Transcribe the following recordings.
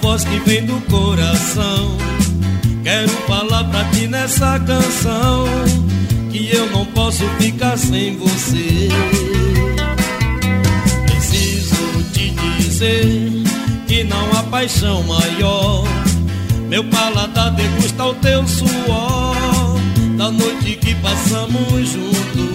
voz que vem do coração. Quero falar pra ti nessa canção que eu não posso ficar sem você. Preciso te dizer que não há paixão maior. Meu paladar degusta o teu suor da noite que passamos juntos.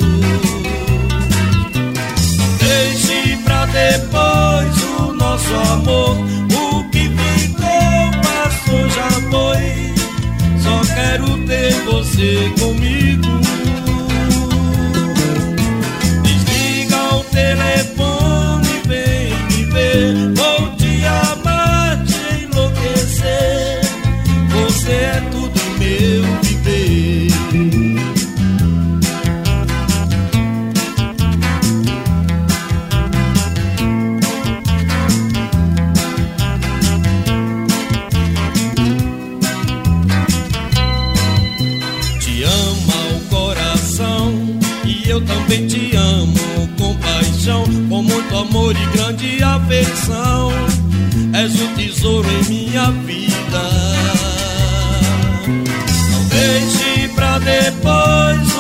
Deixe pra depois o nosso amor. O que ficou passou, já foi. Só quero ter você comigo. Desliga o telefone e vem me ver. Vou te amar, te enlouquecer. Você é tudo meu viver. Eu também te amo com paixão, com muito amor e grande afeição. És o tesouro em minha vida. Não deixe pra depois